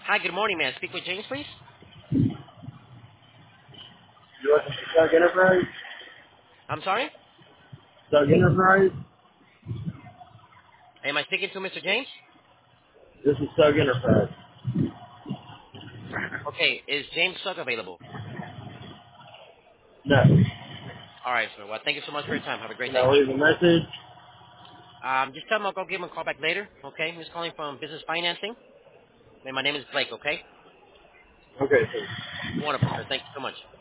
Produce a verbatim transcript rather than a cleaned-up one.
Hi, good morning, man. Speak with James, please. You listen to Doug Enterprise? I'm sorry? Doug Enterprise? Am I speaking to Mister James? This is Doug Enterprise. Okay, is James Sugg available? No. All right, sir. Well, thank you so much for your time. Have a great Can day. I leave a message? Um, just tell him I'll go give him a call back later, okay? I'm just calling from business financing. And my name is Blake, okay? Okay, sir. Wonderful, sir. Thank you so much.